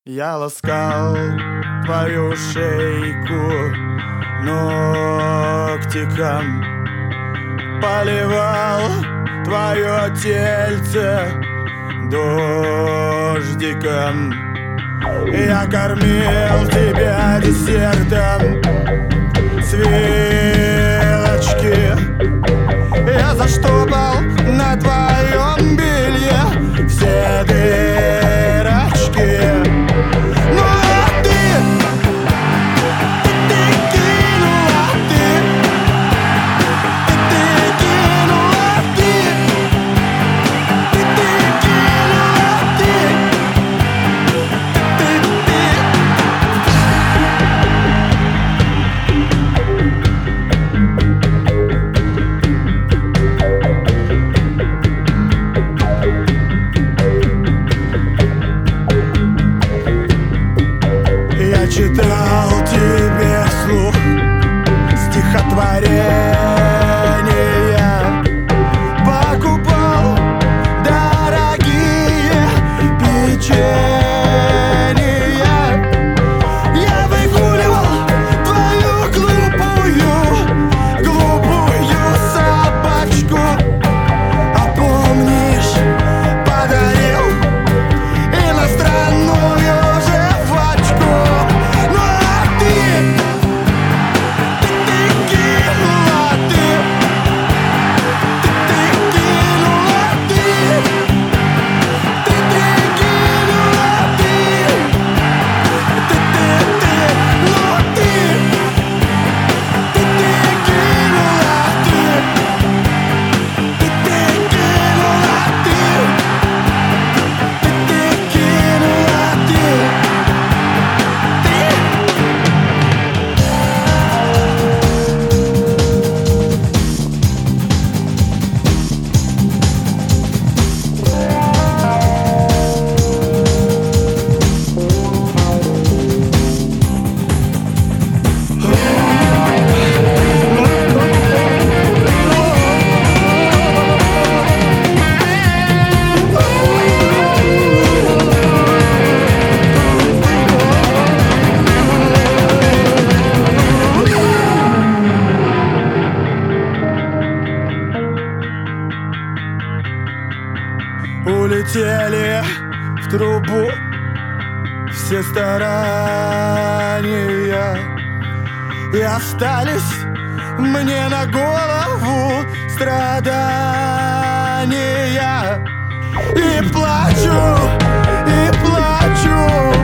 Я ласкал твою шейку ногтиком, поливал твое тельце дождиком. Я кормил тебя десертом с вилочки. Я заштопал на твоем белье все дырочки. Ну а ты кинула, ты кинула, ты Я читал тебе вслух стихотворения, покупал дорогие печенья. Я выгуливал твою глупую собачку. А помнишь, подарил иностранную жвачку. Ну а ты кинула, ты кинула, ты кинула, ну ты кинула, улетели в трубу все старания, и остались мне на голову страдания. И плачу,